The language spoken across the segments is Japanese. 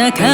中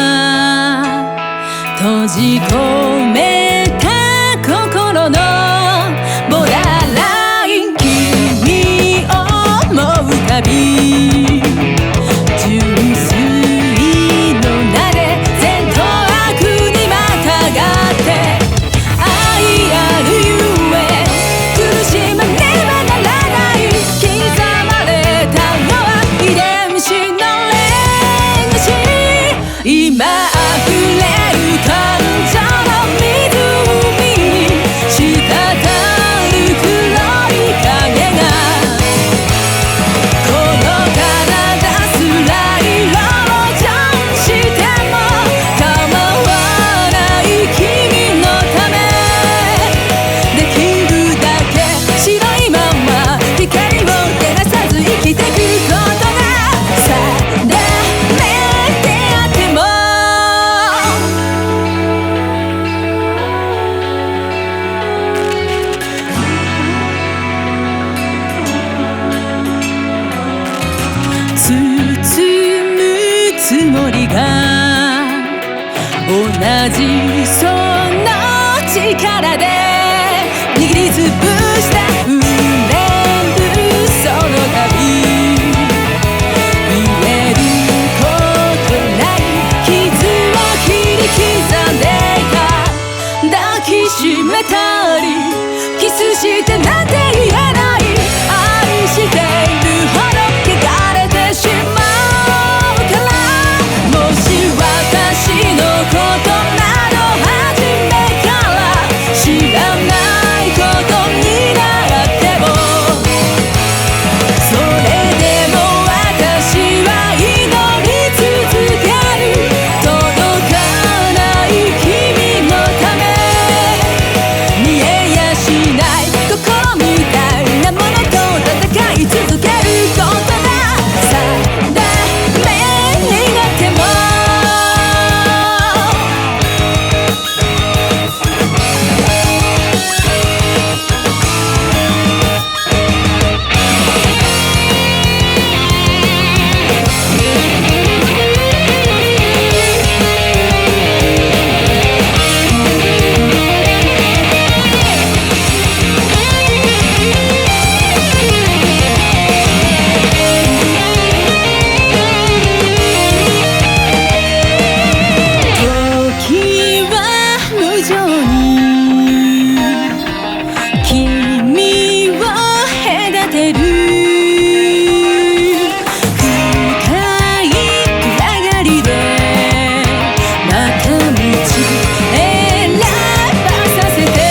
閉じ込めた心のボーダーライン、君を思うたび純粋の名で善と悪にまたがって愛あるゆえ苦しまねばならない、刻まれたのは遺伝子のレガシー、今溢れる感情の湖に滴る黒い影が、この体すら色をジャンしても構わない君のため、できるだけ白いまま光を照らさず生きてくことが定めてあっても、包むつもりが同じその力で握りつぶした触れるその度、言えることない傷を切り刻んでいた、抱きしめたりキスしてなんて言えない、愛しているほど汚れてしまうから、もし私のことなど初めから知らないことになっても、それでも私は祈り続ける、届かない君のため、見えやしない心みたいなものと戦い続けることが定めになっても、時は無情に君を隔てる、深い暗がりでまた道選ばさせて、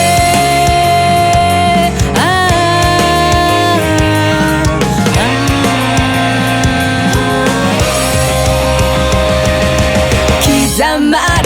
刻ま